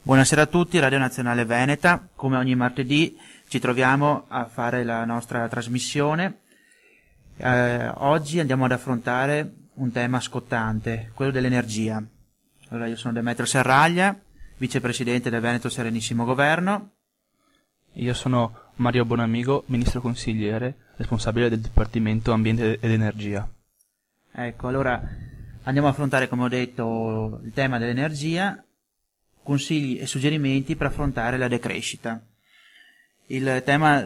Buonasera a tutti, Radio Nazionale Veneta. Come ogni martedì ci troviamo a fare la nostra trasmissione. Oggi andiamo ad affrontare un tema scottante, quello dell'energia. Allora, io sono Demetrio Serraglia, vicepresidente del Veneto Serenissimo Governo. Io sono Mario Bonamigo, ministro consigliere, responsabile del Dipartimento Ambiente ed Energia. Ecco, allora andiamo a affrontare, come ho detto, il tema dell'energia, consigli e suggerimenti per affrontare la decrescita. Il tema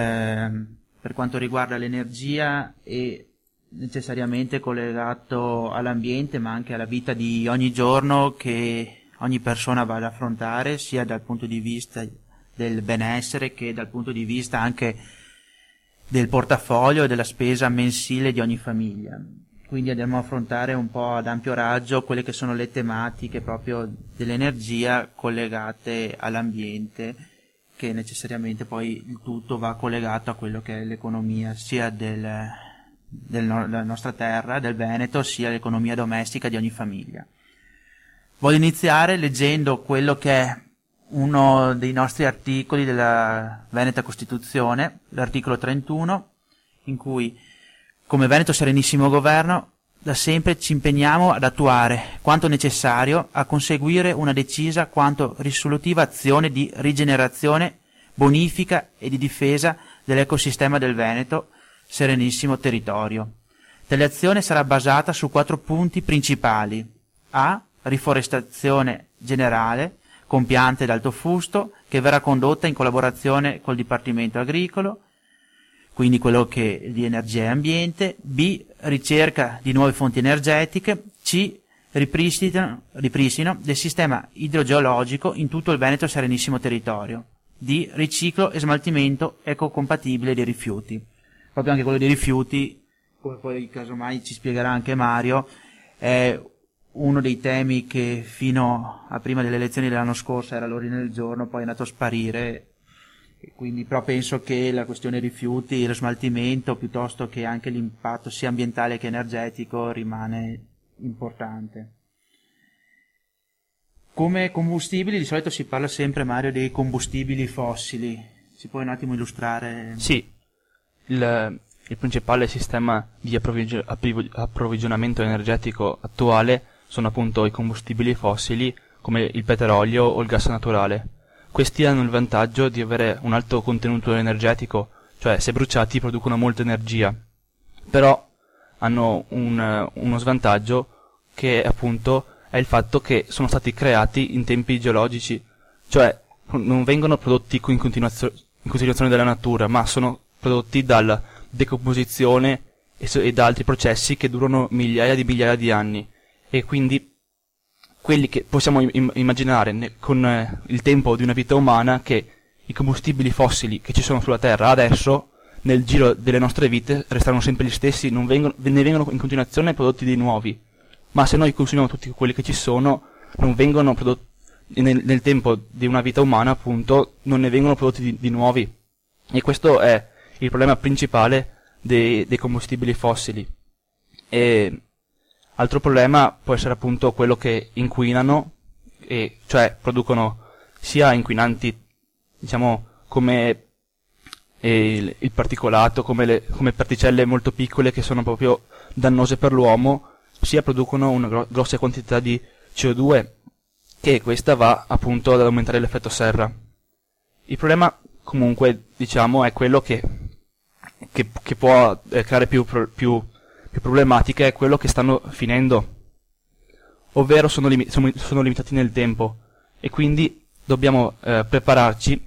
per quanto riguarda l'energia è necessariamente collegato all'ambiente, ma anche alla vita di ogni giorno che ogni persona va ad affrontare, sia dal punto di vista del benessere che dal punto di vista anche del portafoglio e della spesa mensile di ogni famiglia. Quindi andiamo a affrontare un po' ad ampio raggio quelle che sono le tematiche proprio dell'energia collegate all'ambiente, che necessariamente poi il tutto va collegato a quello che è l'economia sia della nostra terra, del Veneto, sia l'economia domestica di ogni famiglia. Voglio iniziare leggendo quello che è uno dei nostri articoli della Veneta Costituzione, l'articolo 31, in cui come Veneto Serenissimo Governo da sempre ci impegniamo ad attuare quanto necessario a conseguire una decisa quanto risolutiva azione di rigenerazione, bonifica e di difesa dell'ecosistema del Veneto Serenissimo territorio. Tale azione sarà basata su 4 punti principali: A. Riforestazione generale con piante d'alto fusto che verrà condotta in collaborazione col Dipartimento Agricolo, quindi quello che è di energia e ambiente. B. Ricerca di nuove fonti energetiche. C. Ripristino del sistema idrogeologico in tutto il Veneto Serenissimo territorio. D. Riciclo e smaltimento ecocompatibile dei rifiuti. Proprio anche quello dei rifiuti, come poi casomai ci spiegherà anche Mario, è uno dei temi che fino a prima delle elezioni dell'anno scorso era all'ordine del giorno, poi è andato a sparire. Quindi però penso che la questione rifiuti, lo smaltimento, piuttosto che anche l'impatto sia ambientale che energetico, rimane importante. Come combustibili di solito si parla sempre, Mario, dei combustibili fossili. Si può un attimo illustrare? Sì, il principale sistema di approvvigionamento energetico attuale sono appunto i combustibili fossili come il petrolio o il gas naturale. Questi hanno il vantaggio di avere un alto contenuto energetico, cioè se bruciati producono molta energia, però hanno uno svantaggio che appunto è il fatto che sono stati creati in tempi geologici, cioè non vengono prodotti in continuazione dalla natura, ma sono prodotti dalla decomposizione e da altri processi che durano migliaia di anni, e quindi quelli che possiamo immaginare con il tempo di una vita umana, che i combustibili fossili che ci sono sulla Terra adesso, nel giro delle nostre vite, restano sempre gli stessi, ne vengono in continuazione prodotti di nuovi, ma se noi consumiamo tutti quelli che ci sono, non vengono prodotti nel tempo di una vita umana, appunto, non ne vengono prodotti di nuovi, e questo è il problema principale dei combustibili fossili. E altro problema può essere appunto quello che inquinano, e cioè producono sia inquinanti, diciamo, come il particolato, come particelle molto piccole che sono proprio dannose per l'uomo, sia producono una grossa quantità di CO2, che questa va appunto ad aumentare l'effetto serra. Il problema comunque, diciamo, è quello che può creare più problematiche, è quello che stanno finendo, ovvero sono limitati nel tempo, e quindi dobbiamo prepararci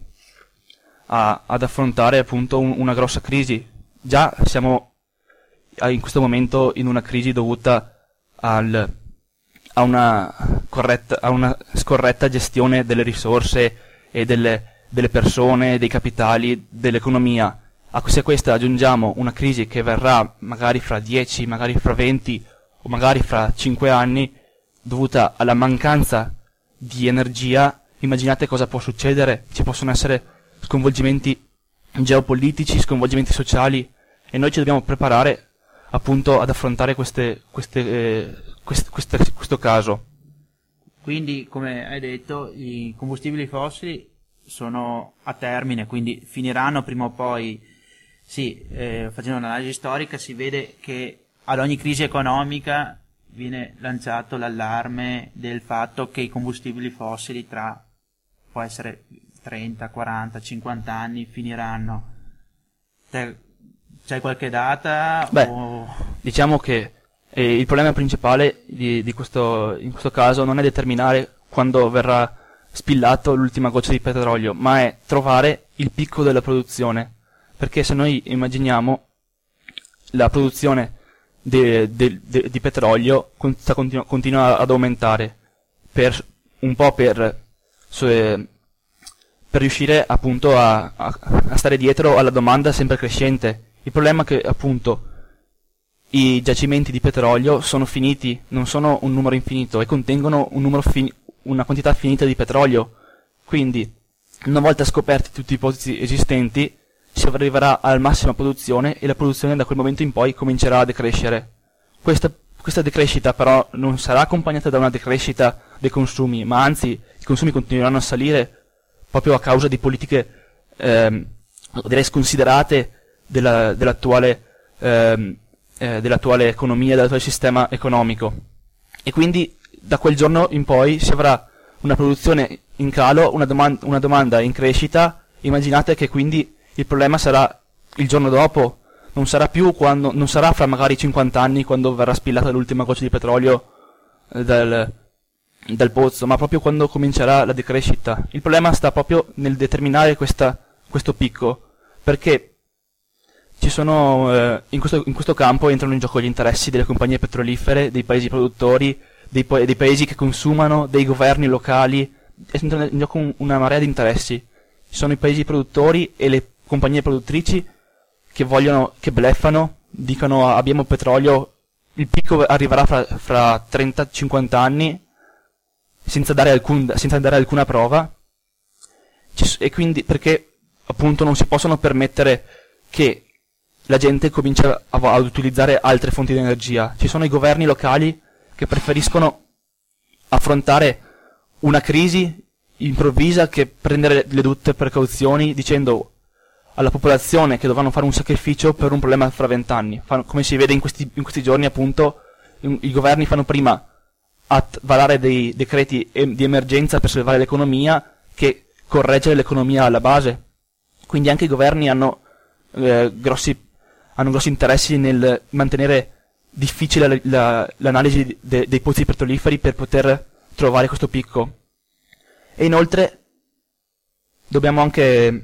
ad affrontare appunto una grossa crisi. Già siamo in questo momento in una crisi dovuta a una scorretta gestione delle risorse e delle persone, dei capitali, dell'economia. Se a questa aggiungiamo una crisi che verrà magari fra 10, magari fra 20 o magari fra 5 anni, dovuta alla mancanza di energia, immaginate cosa può succedere. Ci possono essere sconvolgimenti geopolitici, sconvolgimenti sociali, e noi ci dobbiamo preparare appunto ad affrontare questo caso. Quindi, come hai detto, i combustibili fossili sono a termine, quindi finiranno prima o poi. Sì, facendo un'analisi storica si vede che ad ogni crisi economica viene lanciato l'allarme del fatto che i combustibili fossili tra, può essere 30, 40, 50 anni, finiranno. C'hai qualche data? Beh, diciamo che il problema principale in questo caso non è determinare quando verrà spillato l'ultima goccia di petrolio, ma è trovare il picco della produzione. Perché se noi immaginiamo la produzione di petrolio continua ad aumentare per un po' per riuscire appunto a stare dietro alla domanda sempre crescente. Il problema è che appunto i giacimenti di petrolio sono finiti, non sono un numero infinito e contengono una quantità finita di petrolio. Quindi, una volta scoperti tutti i pozzi esistenti, si arriverà alla massima produzione e la produzione da quel momento in poi comincerà a decrescere. Questa decrescita però non sarà accompagnata da una decrescita dei consumi, ma anzi i consumi continueranno a salire proprio a causa di politiche direi sconsiderate dell'attuale economia, dell'attuale sistema economico. E quindi da quel giorno in poi si avrà una produzione in calo, una domanda in crescita. Immaginate che quindi il problema sarà il giorno dopo, non sarà fra magari 50 anni quando verrà spillata l'ultima goccia di petrolio dal pozzo, ma proprio quando comincerà la decrescita. Il problema sta proprio nel determinare questo picco, perché ci sono in questo campo entrano in gioco gli interessi delle compagnie petrolifere, dei paesi produttori, dei paesi che consumano, dei governi locali, entra in gioco una marea di interessi. Ci sono i paesi produttori e le compagnie produttrici che bluffano, dicono abbiamo petrolio, il picco arriverà fra 30-50 anni, senza dare alcuna prova, e quindi perché appunto non si possono permettere che la gente comincia ad utilizzare altre fonti di energia. Ci sono i governi locali che preferiscono affrontare una crisi improvvisa che prendere le dovute precauzioni, dicendo alla popolazione che dovranno fare un sacrificio per un problema fra 20 anni. Come si vede in questi giorni, appunto, i governi fanno prima a varare dei decreti di emergenza per salvare l'economia che correggere l'economia alla base. Quindi anche i governi hanno grossi interessi nel mantenere difficile l'analisi dei pozzi petroliferi per poter trovare questo picco. E inoltre dobbiamo anche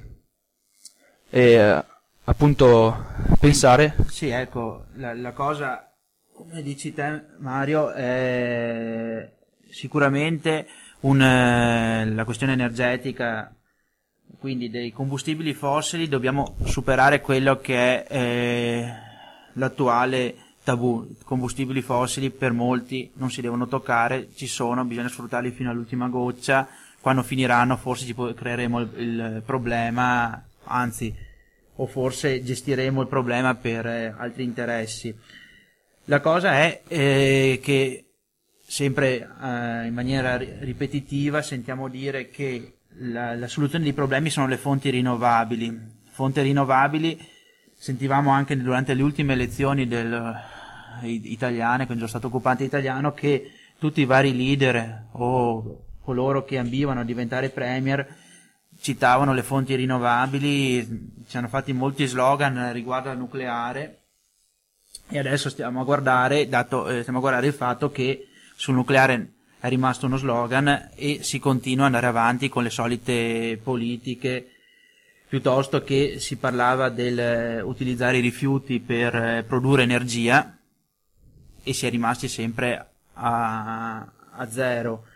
appunto pensare. Sì, ecco, la cosa, come dici te Mario, è sicuramente la questione energetica, quindi dei combustibili fossili. Dobbiamo superare quello che è l'attuale tabù. Combustibili fossili per molti non si devono toccare, ci sono, bisogna sfruttarli fino all'ultima goccia. Quando finiranno forse creeremo il problema, anzi, o forse gestiremo il problema per altri interessi. La cosa è che sempre in maniera ripetitiva sentiamo dire che la soluzione dei problemi sono le fonti rinnovabili. Fonti rinnovabili, sentivamo anche durante le ultime elezioni italiane, quindi lo Stato occupante italiano, che tutti i vari leader o coloro che ambivano a diventare premier citavano le fonti rinnovabili, ci hanno fatti molti slogan riguardo al nucleare, e adesso stiamo a guardare il fatto che sul nucleare è rimasto uno slogan e si continua ad andare avanti con le solite politiche, piuttosto che si parlava del utilizzare i rifiuti per produrre energia, e si è rimasti sempre a zero.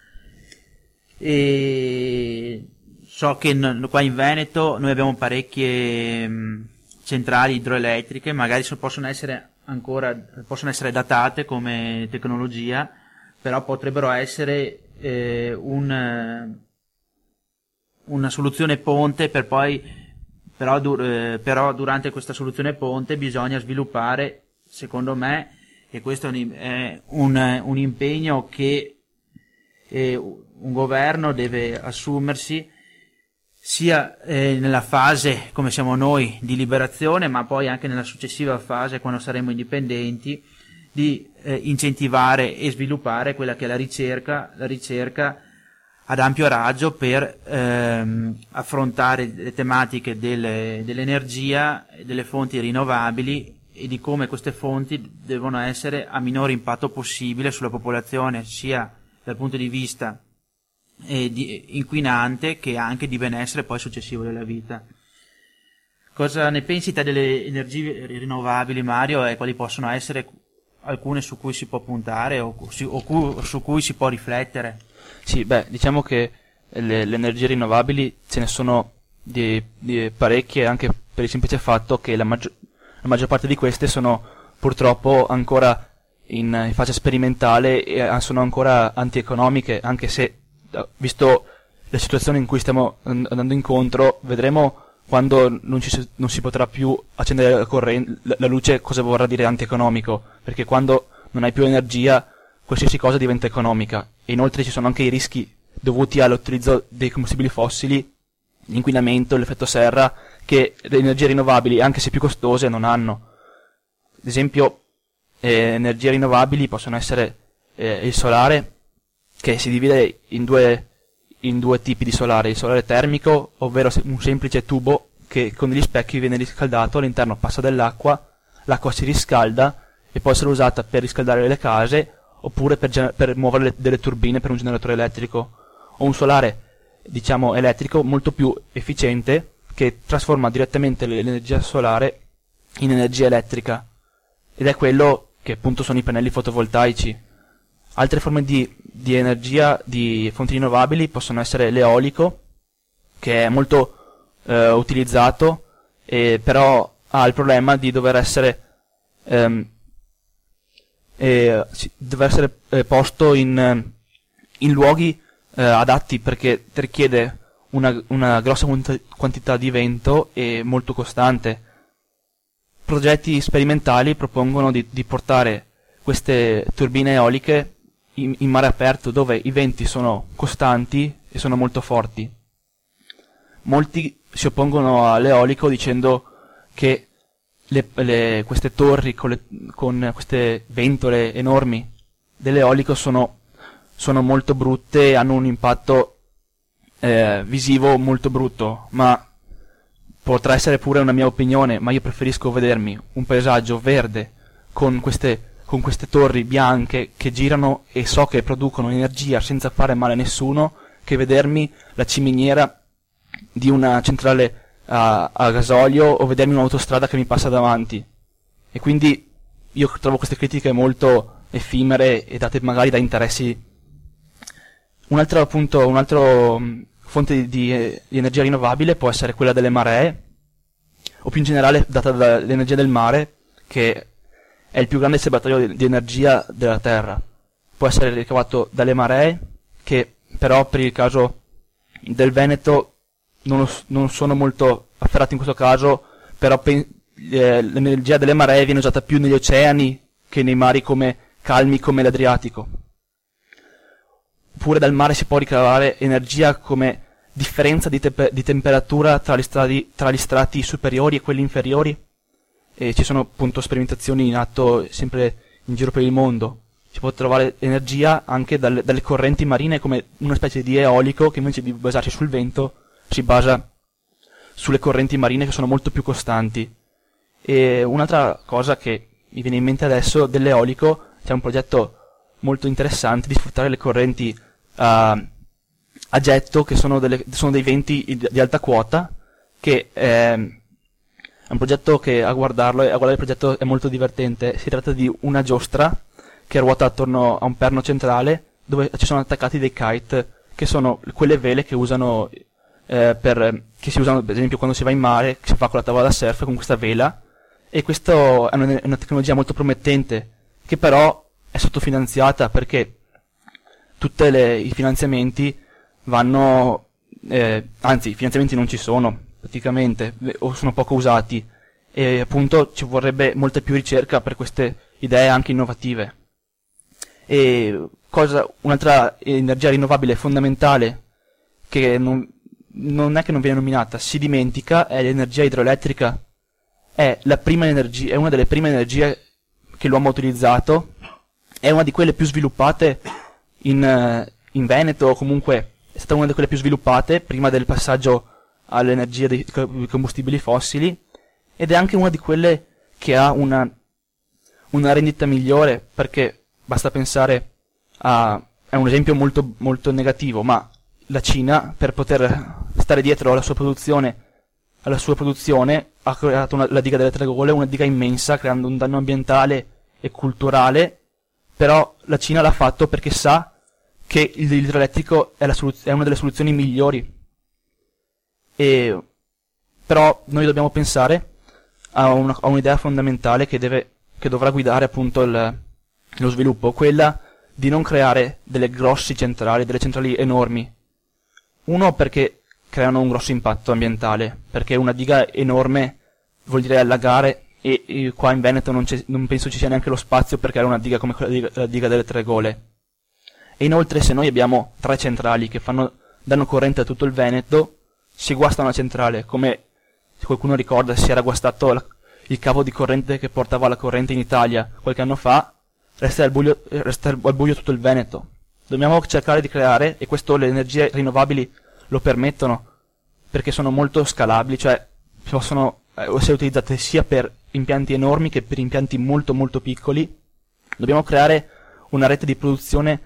E so che qua in Veneto noi abbiamo parecchie centrali idroelettriche, magari possono essere datate come tecnologia, però potrebbero essere una soluzione ponte però durante questa soluzione ponte bisogna sviluppare, secondo me, e questo è un impegno che e un governo deve assumersi sia nella fase, come siamo noi, di liberazione, ma poi anche nella successiva fase, quando saremo indipendenti, di incentivare e sviluppare quella che è la ricerca ad ampio raggio per affrontare le tematiche dell'energia, delle fonti rinnovabili e di come queste fonti devono essere a minore impatto possibile sulla popolazione, sia dal punto di vista inquinante che anche di benessere poi successivo della vita. Cosa ne pensi te delle energie rinnovabili, Mario, e quali possono essere alcune su cui si può puntare o su cui si può riflettere? Sì, diciamo che le energie rinnovabili ce ne sono di parecchie, anche per il semplice fatto che la maggior parte di queste sono purtroppo ancora in fase sperimentale e sono ancora antieconomiche, anche se, visto la situazione in cui stiamo andando incontro, vedremo quando non si potrà più accendere la luce cosa vorrà dire antieconomico, perché quando non hai più energia qualsiasi cosa diventa economica, e inoltre ci sono anche i rischi dovuti all'utilizzo dei combustibili fossili, l'inquinamento, l'effetto serra, che le energie rinnovabili, anche se più costose, non hanno. Ad esempio, energie rinnovabili possono essere il solare, che si divide in due tipi di solare: il solare termico, ovvero un semplice tubo che con degli specchi viene riscaldato, all'interno passa dell'acqua, l'acqua si riscalda e può essere usata per riscaldare le case oppure per muovere delle turbine per un generatore elettrico, o un solare, diciamo, elettrico molto più efficiente che trasforma direttamente l'energia solare in energia elettrica, ed è quello che appunto sono i pannelli fotovoltaici. Altre forme di energia, di fonti rinnovabili, possono essere l'eolico, che è molto utilizzato, però ha il problema di dover essere posto in luoghi adatti, perché richiede una grossa quantità di vento e molto costante. Progetti sperimentali propongono di portare queste turbine eoliche in mare aperto, dove i venti sono costanti e sono molto forti. Molti si oppongono all'eolico dicendo che queste torri con queste ventole enormi dell'eolico sono molto brutte e hanno un impatto visivo molto brutto, ma potrà essere pure una mia opinione, ma io preferisco vedermi un paesaggio verde con queste torri bianche che girano e so che producono energia senza fare male a nessuno, che vedermi la ciminiera di una centrale a gasolio o vedermi un'autostrada che mi passa davanti. E quindi io trovo queste critiche molto effimere e date magari da interessi. Un'altra fonte di energia rinnovabile può essere quella delle maree, o più in generale data dall'energia del mare, che è il più grande serbatoio di energia della Terra. Può essere ricavato dalle maree, che però per il caso del Veneto non sono molto afferrati in questo caso, però l'energia delle maree viene usata più negli oceani che nei mari calmi come l'Adriatico. Oppure dal mare si può ricavare energia come differenza di temperatura tra gli strati superiori e quelli inferiori, e ci sono appunto sperimentazioni in atto sempre in giro per il mondo. Si può trovare energia anche dalle correnti marine, come una specie di eolico che invece di basarsi sul vento si basa sulle correnti marine, che sono molto più costanti. E un'altra cosa che mi viene in mente adesso dell'eolico, c'è un progetto molto interessante di sfruttare le correnti a getto, che sono dei venti di alta quota, che è un progetto che a guardare il progetto è molto divertente. Si tratta di una giostra che ruota attorno a un perno centrale dove ci sono attaccati dei kite, che sono quelle vele che usano che si usano ad esempio quando si va in mare, che si fa con la tavola da surf con questa vela. E questa è una tecnologia molto promettente, che però è sottofinanziata, perché tutti i finanziamenti vanno anzi, i finanziamenti non ci sono praticamente, o sono poco usati, e appunto ci vorrebbe molta più ricerca per queste idee anche innovative. E un'altra energia rinnovabile fondamentale che non è che non viene nominata, si dimentica, è l'energia idroelettrica. È una delle prime energie che l'uomo ha utilizzato, è una di quelle più sviluppate in Veneto, o comunque è stata una di quelle più sviluppate prima del passaggio all'energia dei combustibili fossili, ed è anche una di quelle che ha una rendita migliore, perché basta pensare è un esempio molto, molto negativo, ma la Cina, per poter stare dietro alla sua produzione, ha creato la diga delle Tre Gole, una diga immensa, creando un danno ambientale e culturale, però la Cina l'ha fatto perché sa che l'idroelettrico è una delle soluzioni migliori. Però noi dobbiamo pensare a un'idea fondamentale che dovrà guidare appunto lo sviluppo, quella di non creare delle centrali enormi. Uno, perché creano un grosso impatto ambientale, perché una diga enorme vuol dire allagare, e qua in Veneto non penso ci sia neanche lo spazio per creare una diga come la diga delle Tre Gole. E inoltre, se noi abbiamo 3 centrali che danno corrente a tutto il Veneto, si guasta una centrale, come se qualcuno ricorda, si era guastato il cavo di corrente che portava la corrente in Italia qualche anno fa, resta al buio tutto il Veneto. Dobbiamo cercare di creare, e questo le energie rinnovabili lo permettono, perché sono molto scalabili, cioè possono essere utilizzate sia per impianti enormi che per impianti molto molto piccoli. Dobbiamo creare una rete di produzione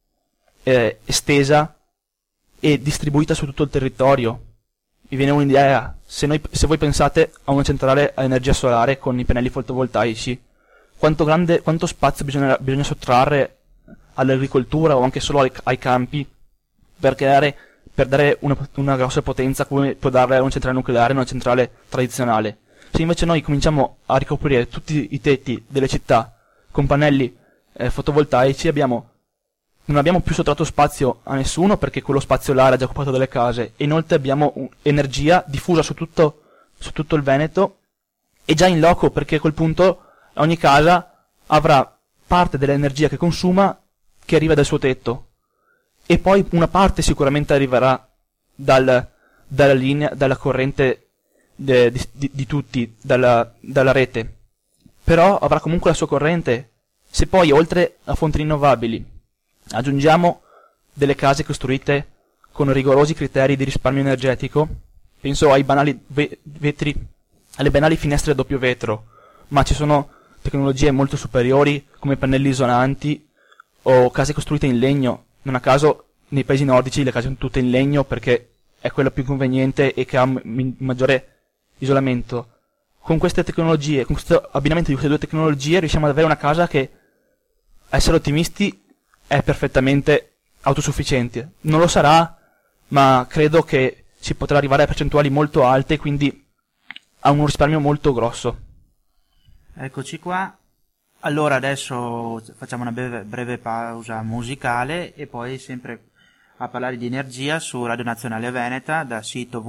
estesa e distribuita su tutto il territorio. Vi viene un'idea: se voi pensate a una centrale a energia solare con i pannelli fotovoltaici, quanto spazio bisogna sottrarre all'agricoltura o anche solo ai campi per dare una grossa potenza come può dare una centrale nucleare, una centrale tradizionale. Se invece noi cominciamo a ricoprire tutti i tetti delle città con pannelli fotovoltaici, non abbiamo più sottratto spazio a nessuno, perché quello spazio là era già occupato dalle case, e inoltre abbiamo energia diffusa su tutto il Veneto, e già in loco, perché a quel punto ogni casa avrà parte dell'energia che consuma che arriva dal suo tetto, e poi una parte sicuramente arriverà dalla corrente di tutti, dalla rete, però avrà comunque la sua corrente. Se poi, oltre a fonti rinnovabili, aggiungiamo delle case costruite con rigorosi criteri di risparmio energetico, penso ai banali vetri, alle banali finestre a doppio vetro, ma ci sono tecnologie molto superiori come pannelli isolanti o case costruite in legno. Non a caso nei paesi nordici le case sono tutte in legno, perché è quella più conveniente e che ha maggiore isolamento. Con queste tecnologie, con questo abbinamento di queste 2 tecnologie, riusciamo ad avere una casa che, a essere ottimisti, è perfettamente autosufficiente. Non lo sarà, ma credo che si potrà arrivare a percentuali molto alte, quindi a un risparmio molto grosso. Eccoci qua. Allora adesso facciamo una breve pausa musicale e poi sempre a parlare di energia su Radio Nazionale Veneta dal sito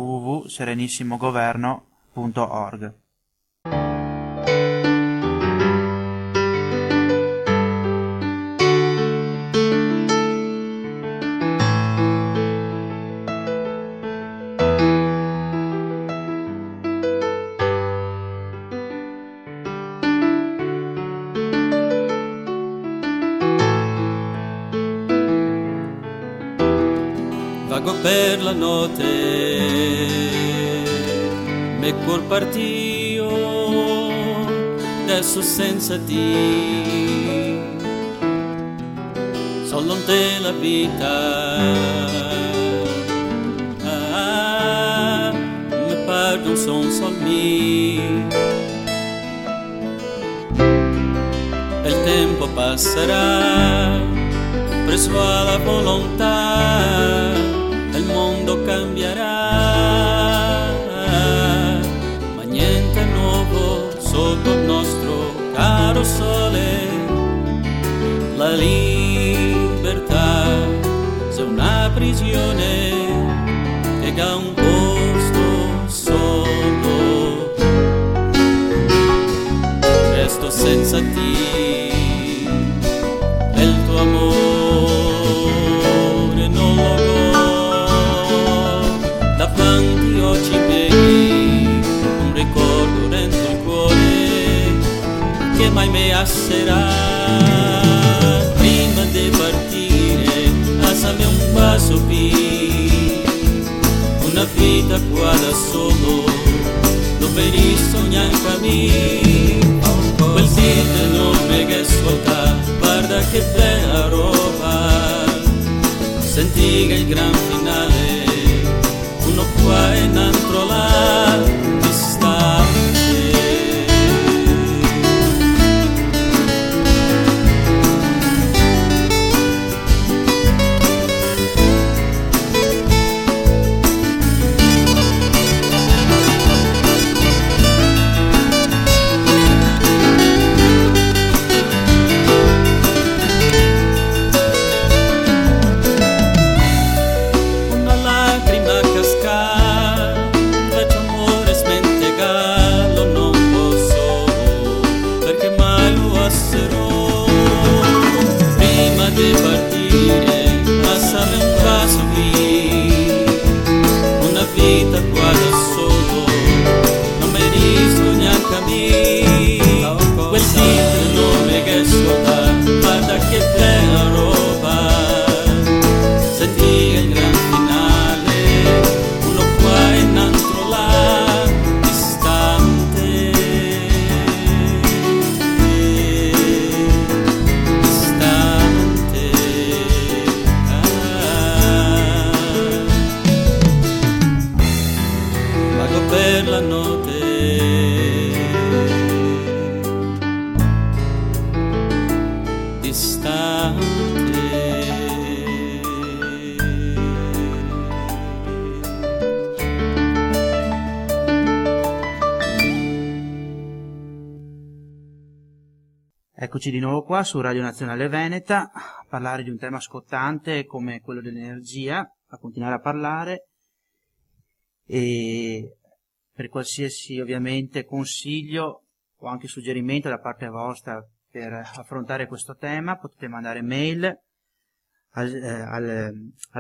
www.serenissimogoverno.org. Vago per la notte, me cor partio, adesso senza ti, solo te la vita, me perdo son sol mi, il tempo passerà, preso alla volontà, il mondo cambierà, ma niente nuovo sotto il nostro caro sole. La libertà è una prigione che ha un posto solo. Resto senza te, il tuo mai me hacerá. Prima de partire, lasciami un bacio qui, una vita qua da solo, dove risogna cammino. Quel dito enorme che ascolta, guarda che bella roba, senti che il gran finale, uno qua e un altro là, distante. Eccoci di nuovo qua su Radio Nazionale Veneta a parlare di un tema scottante come quello dell'energia, a continuare a parlare, e per qualsiasi ovviamente consiglio o anche suggerimento da parte vostra per affrontare questo tema potete mandare mail al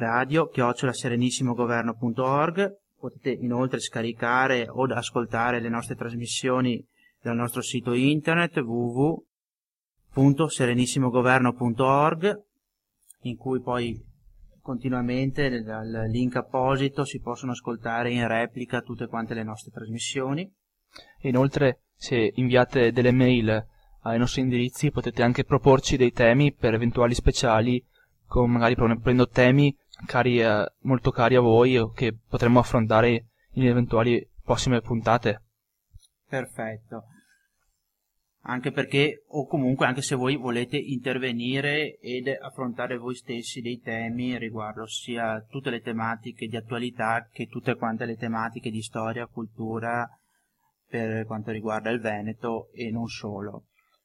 radio@serenissimogoverno.org. Potete inoltre scaricare o ascoltare le nostre trasmissioni dal nostro sito internet www.serenissimogoverno.org, in cui poi continuamente dal link apposito si possono ascoltare in replica tutte quante le nostre trasmissioni. Inoltre, se inviate delle mail ai nostri indirizzi, potete anche proporci dei temi per eventuali speciali, magari prendo temi molto cari a voi o che potremmo affrontare in eventuali prossime puntate. Perfetto. Anche perché, o comunque anche se voi volete intervenire ed affrontare voi stessi dei temi riguardo sia tutte le tematiche di attualità che tutte quante le tematiche di storia, cultura per quanto riguarda il Veneto e non solo.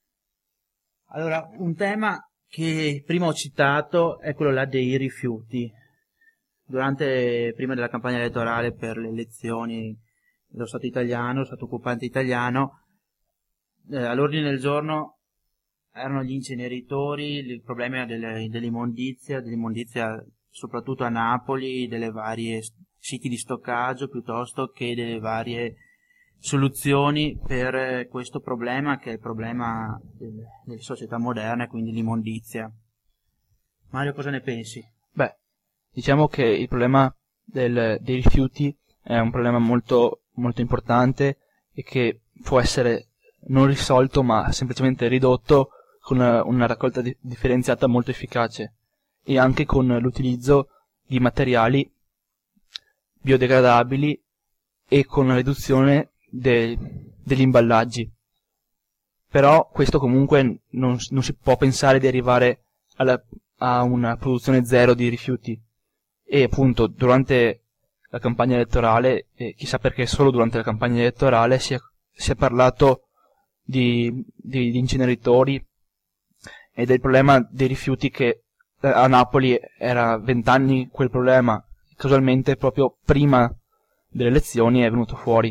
Allora, un tema che prima ho citato è quello là dei rifiuti. Prima della campagna elettorale per le elezioni dello Stato italiano, lo Stato occupante italiano, all'ordine del giorno erano gli inceneritori, il problema dell'immondizia soprattutto a Napoli, delle varie siti di stoccaggio, piuttosto che delle varie soluzioni per questo problema che è il problema delle società moderne, quindi l'immondizia. Mario, cosa ne pensi? Beh, diciamo che il problema dei rifiuti è un problema molto, molto importante e che può essere non risolto ma semplicemente ridotto con una raccolta differenziata molto efficace e anche con l'utilizzo di materiali biodegradabili e con la riduzione degli imballaggi. Però questo comunque non si può pensare di arrivare a una produzione zero di rifiuti, e appunto durante la campagna elettorale, e chissà perché solo durante la campagna elettorale, si è parlato di inceneritori e del problema dei rifiuti, che a Napoli era 20 anni quel problema, casualmente proprio prima delle elezioni è venuto fuori.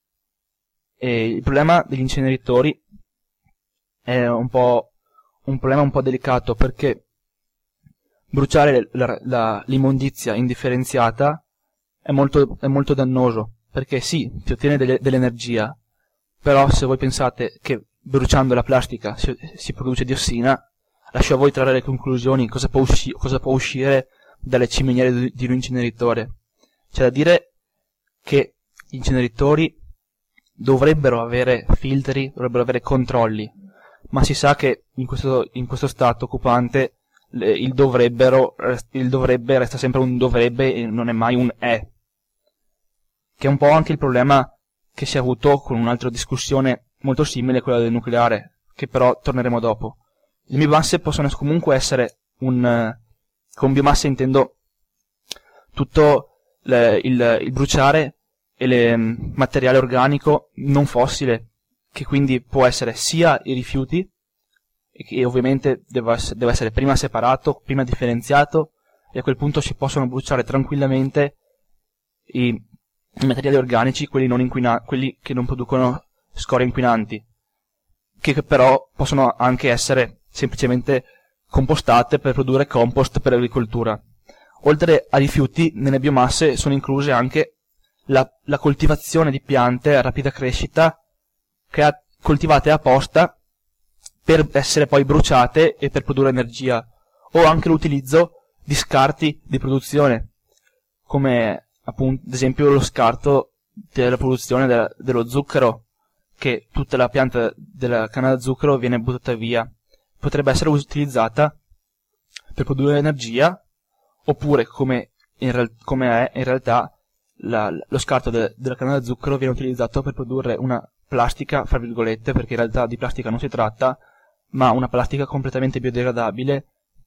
E il problema degli inceneritori è un problema un po' delicato, perché bruciare l'immondizia indifferenziata è molto dannoso, perché sì, si ottiene dell'energia, però se voi pensate che bruciando la plastica si produce diossina, lascio a voi trarre le conclusioni, cosa può uscire dalle ciminiere di un inceneritore. C'è da dire che gli inceneritori dovrebbero avere filtri, dovrebbero avere controlli, ma si sa che in questo stato occupante il dovrebbe resta sempre un dovrebbe e non è mai un è. Che è un po' anche il problema che si è avuto con un'altra discussione molto simile, quella del nucleare, che però torneremo dopo. Le biomasse possono comunque essere con biomasse intendo tutto il bruciare il materiale organico non fossile, che quindi può essere sia i rifiuti, e ovviamente deve essere prima separato, prima differenziato, e a quel punto si possono bruciare tranquillamente i materiali organici, quelli che non producono scorie inquinanti, che però possono anche essere semplicemente compostate per produrre compost per l'agricoltura. Oltre ai rifiuti, nelle biomasse sono incluse anche la coltivazione di piante a rapida crescita, coltivate apposta per essere poi bruciate e per produrre energia, o anche l'utilizzo di scarti di produzione, come appunto ad esempio lo scarto della produzione dello zucchero, che tutta la pianta della canna da zucchero viene buttata via, potrebbe essere utilizzata per produrre energia, oppure come è in realtà lo scarto della canna da zucchero viene utilizzato per produrre una plastica, fra virgolette, perché in realtà di plastica non si tratta, ma una plastica completamente biodegradabile,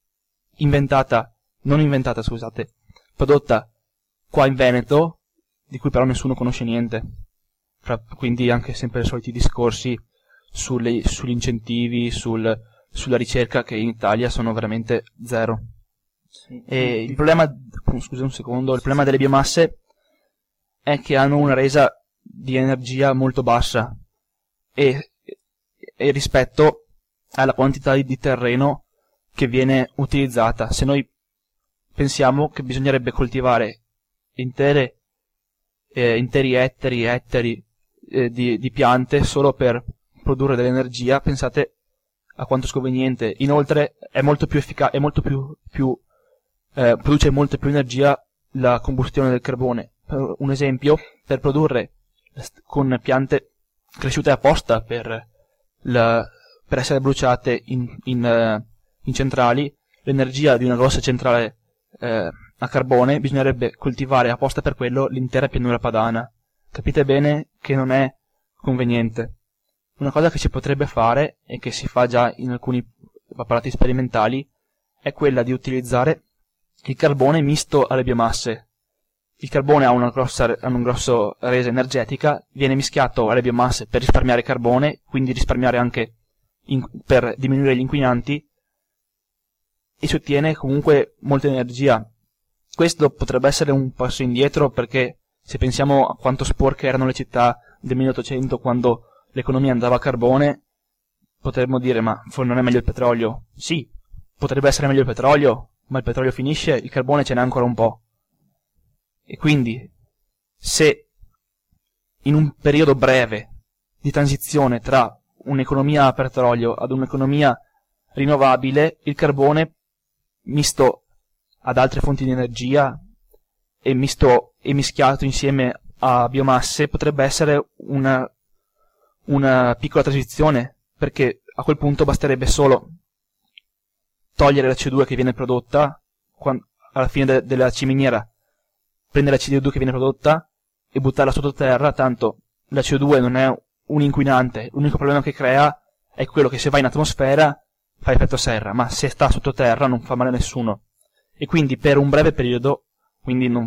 prodotta qua in Veneto, di cui però nessuno conosce niente. Quindi anche sempre i soliti discorsi sugli incentivi, sulla ricerca, che in Italia sono veramente zero. Sì. E il problema delle biomasse è che hanno una resa di energia molto bassa e rispetto alla quantità di terreno che viene utilizzata. Se noi pensiamo che bisognerebbe coltivare interi ettari di piante solo per produrre dell'energia, pensate a quanto sconveniente. Inoltre è molto più efficace, produce molto più energia la combustione del carbone. Per un esempio, per produrre con piante cresciute apposta per essere bruciate in centrali, l'energia di una grossa centrale a carbone, bisognerebbe coltivare apposta per quello l'intera pianura padana. Capite bene che non è conveniente. Una cosa che si potrebbe fare, e che si fa già in alcuni apparati sperimentali, è quella di utilizzare il carbone misto alle biomasse. Il carbone ha una grossa resa energetica, viene mischiato alle biomasse per risparmiare carbone, quindi risparmiare anche per diminuire gli inquinanti, e si ottiene comunque molta energia. Questo potrebbe essere un passo indietro, perché se pensiamo a quanto sporche erano le città del 1800 quando l'economia andava a carbone, potremmo dire: ma non è meglio il petrolio? Sì, potrebbe essere meglio il petrolio, ma il petrolio finisce, il carbone ce n'è ancora un po'. E quindi, se in un periodo breve di transizione tra un'economia a petrolio ad un'economia rinnovabile, il carbone misto ad altre fonti di energia e mischiato insieme a biomasse potrebbe essere una piccola transizione, perché a quel punto basterebbe solo togliere la CO2 che viene prodotta alla fine della ciminiera, prendere la CO2 che viene prodotta e buttarla sottoterra, tanto la CO2 non è un inquinante, l'unico problema che crea è quello che se va in atmosfera fa effetto serra, ma se sta sottoterra non fa male a nessuno. E quindi per un breve periodo, quindi non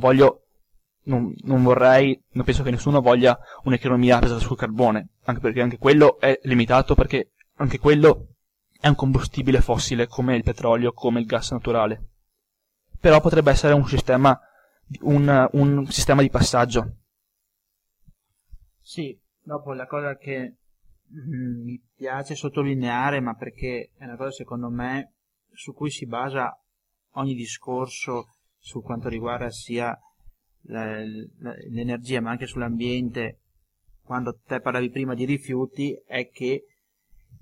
penso che nessuno voglia un'economia basata sul carbone, anche perché anche quello è limitato, perché anche quello è un combustibile fossile come il petrolio, come il gas naturale. Però potrebbe essere un sistema di passaggio. Sì, dopo la cosa che mi piace sottolineare, ma perché è una cosa secondo me su cui si basa ogni discorso su quanto riguarda sia l'energia ma anche sull'ambiente, quando te parlavi prima di rifiuti, è che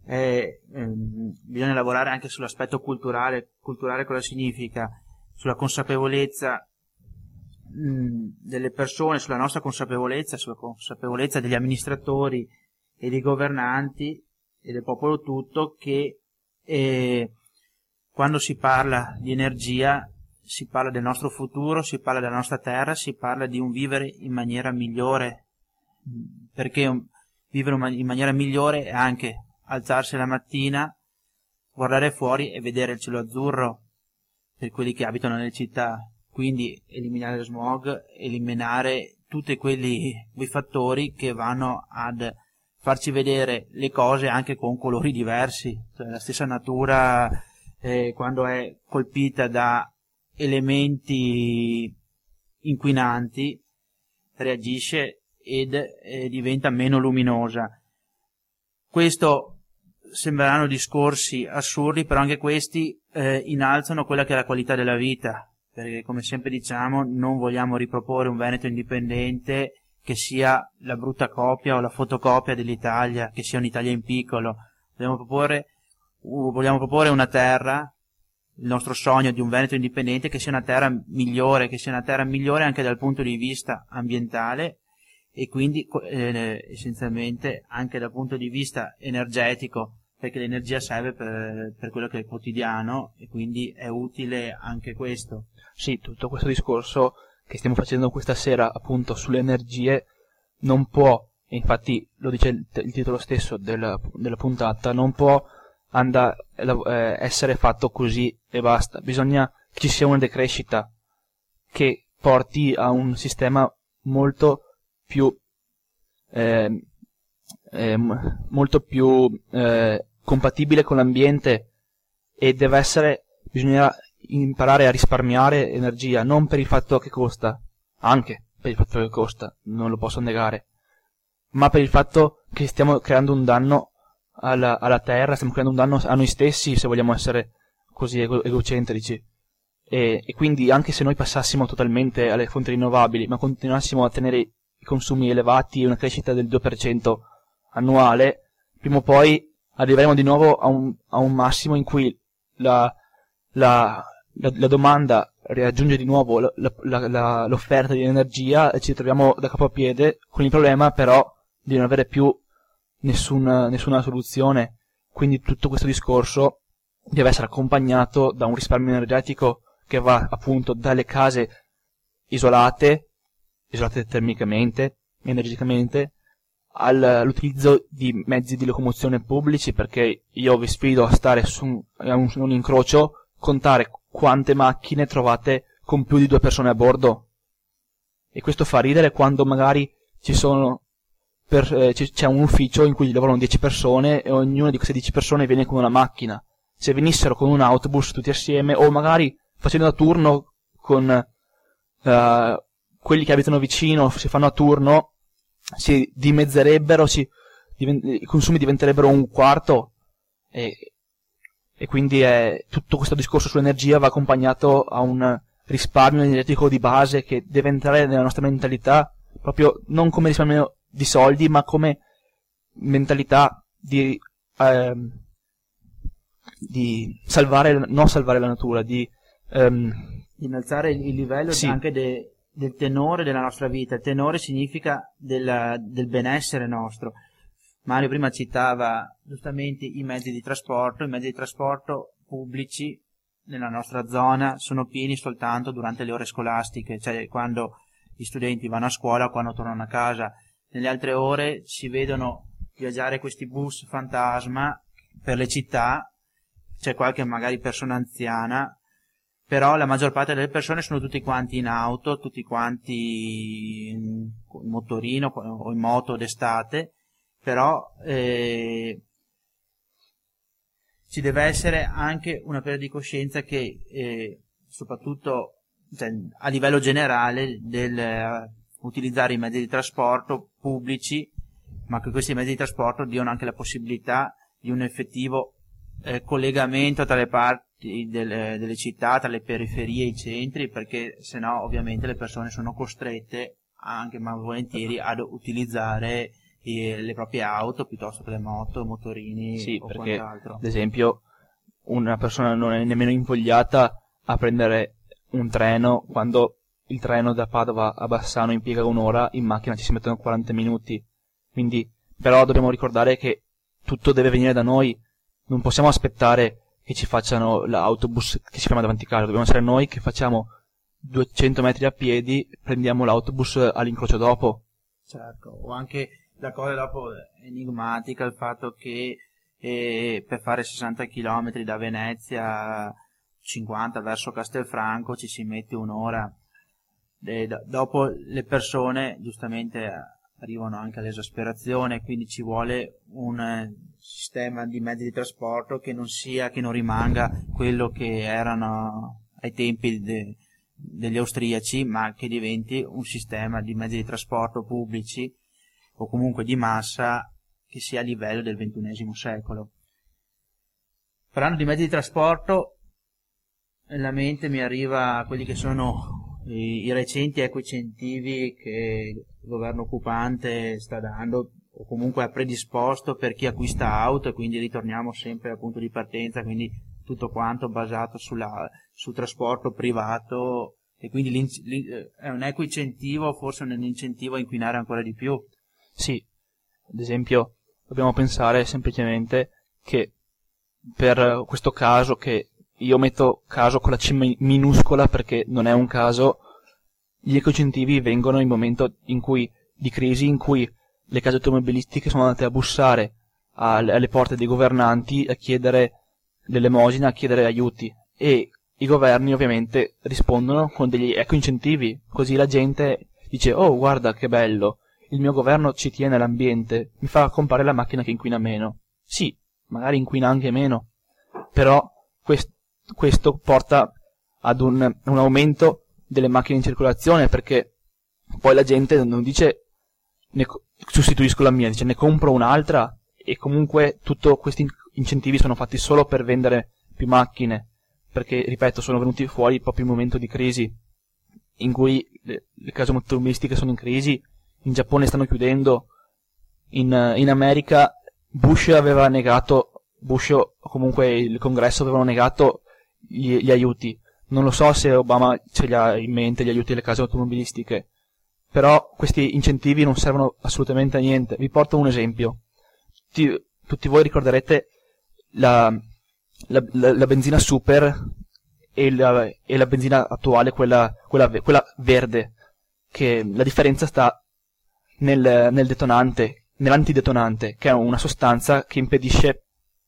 bisogna lavorare anche sull'aspetto culturale cosa significa? Sulla consapevolezza delle persone, sulla nostra consapevolezza, sulla consapevolezza degli amministratori e dei governanti e del popolo tutto, che quando si parla di energia si parla del nostro futuro, si parla della nostra terra, si parla di un vivere in maniera migliore, perché vivere in maniera migliore è anche alzarsi la mattina, guardare fuori e vedere il cielo azzurro per quelli che abitano nelle città, quindi eliminare lo smog, eliminare tutti quei fattori che vanno ad farci vedere le cose anche con colori diversi. Cioè, la stessa natura quando è colpita da elementi inquinanti reagisce ed diventa meno luminosa. Questo sembreranno discorsi assurdi, però anche questi innalzano quella che è la qualità della vita, perché come sempre diciamo non vogliamo riproporre un Veneto indipendente che sia la brutta copia o la fotocopia dell'Italia, che sia un'Italia in piccolo. Vogliamo proporre una terra, il nostro sogno di un Veneto indipendente, che sia una terra migliore, anche dal punto di vista ambientale e quindi essenzialmente anche dal punto di vista energetico, perché l'energia serve per quello che è quotidiano e quindi è utile anche questo. Sì, tutto questo discorso che stiamo facendo questa sera appunto sulle energie non può, e infatti lo dice il titolo stesso della puntata, non può essere fatto così e basta. Bisogna che ci sia una decrescita che porti a un sistema molto più compatibile con l'ambiente, e bisogna imparare a risparmiare energia, non per il fatto che costa, anche per il fatto che costa, non lo posso negare, ma per il fatto che stiamo creando un danno alla terra, stiamo creando un danno a noi stessi, se vogliamo essere così egocentrici. E quindi anche se noi passassimo totalmente alle fonti rinnovabili, ma continuassimo a tenere i consumi elevati e una crescita del 2% annuale, prima o poi arriveremo di nuovo a un massimo in cui la domanda raggiunge di nuovo l'offerta di energia e ci troviamo da capo a piede, con il problema però di non avere più nessuna soluzione. Quindi tutto questo discorso deve essere accompagnato da un risparmio energetico che va appunto dalle case isolate termicamente, energeticamente, all'utilizzo di mezzi di locomozione pubblici, perché io vi sfido a stare su un incrocio, contare quante macchine trovate con più di 2 persone a bordo, e questo fa ridere quando magari c'è un ufficio in cui lavorano 10 persone e ognuna di queste 10 persone viene con una macchina. Se venissero con un autobus tutti assieme, o magari facendo a turno con quelli che abitano vicino, si fanno a turno, si dimezzerebbero, i consumi diventerebbero un quarto, e quindi tutto questo discorso sull'energia va accompagnato a un risparmio energetico di base che deve entrare nella nostra mentalità, proprio non come risparmio di soldi, ma come mentalità di non salvare la natura, di innalzare il livello sì, anche del tenore della nostra vita. Il tenore significa del benessere nostro. Mario prima citava giustamente i mezzi di trasporto pubblici nella nostra zona sono pieni soltanto durante le ore scolastiche, cioè quando gli studenti vanno a scuola o quando tornano a casa. Nelle altre ore si vedono viaggiare questi bus fantasma per le città, c'è qualche magari persona anziana, però la maggior parte delle persone sono tutti quanti in auto, tutti quanti in motorino o in moto d'estate, però ci deve essere anche una presa di coscienza che soprattutto a livello generale del utilizzare i mezzi di trasporto pubblici, ma che questi mezzi di trasporto diano anche la possibilità di un effettivo collegamento tra le parti delle città, tra le periferie e i centri, perché sennò ovviamente le persone sono costrette anche ma volentieri ad utilizzare le proprie auto piuttosto che le moto, motorini Sì, o perché quant'altro. ad esempio una persona non è nemmeno invogliata a prendere un treno quando il treno da Padova a Bassano impiega un'ora, in macchina ci si mettono 40 minuti. Quindi, però dobbiamo ricordare che tutto deve venire da noi, non possiamo aspettare che ci facciano l'autobus che ci ferma davanti a casa, dobbiamo essere noi che facciamo 200 metri a piedi, prendiamo l'autobus all'incrocio dopo. Certo, o anche la cosa dopo enigmatica, il fatto che per fare 60 km da Venezia 50 verso Castelfranco ci si mette un'ora. Dopo le persone giustamente arrivano anche all'esasperazione, quindi ci vuole un sistema di mezzi di trasporto che non rimanga quello che erano ai tempi degli austriaci, ma che diventi un sistema di mezzi di trasporto pubblici o comunque di massa che sia a livello del XXI secolo. Parlando di mezzi di trasporto, nella mente mi arriva quelli che sono i recenti ecoincentivi che il governo occupante sta dando o comunque ha predisposto per chi acquista auto, e quindi ritorniamo sempre al punto di partenza, quindi tutto quanto basato sul trasporto privato, e quindi è un ecoincentivo, forse un incentivo a inquinare ancora di più. Sì, ad esempio dobbiamo pensare semplicemente che per questo caso, che io metto caso con la C minuscola perché non è un caso, gli ecoincentivi vengono in momento di crisi in cui le case automobilistiche sono andate a bussare alle porte dei governanti a chiedere l'elemosina, a chiedere aiuti, e i governi ovviamente rispondono con degli ecoincentivi, così la gente dice: oh, guarda che bello, il mio governo ci tiene all'ambiente, mi fa comprare la macchina che inquina meno. Sì, magari inquina anche meno, però questo porta ad un aumento delle macchine in circolazione, perché poi la gente non dice sostituisco la mia, dice ne compro un'altra, e comunque tutti questi incentivi sono fatti solo per vendere più macchine, perché, ripeto, sono venuti fuori proprio in un momento di crisi in cui le case automobilistiche sono in crisi. In Giappone stanno chiudendo, in America Bush o comunque il Congresso avevano negato gli aiuti. Non lo so se Obama ce li ha in mente gli aiuti alle case automobilistiche, però questi incentivi non servono assolutamente a niente. Vi porto un esempio. Tutti voi ricorderete la benzina super e la benzina attuale, quella verde, che la differenza sta nel detonante, nell'antidetonante, che è una sostanza che impedisce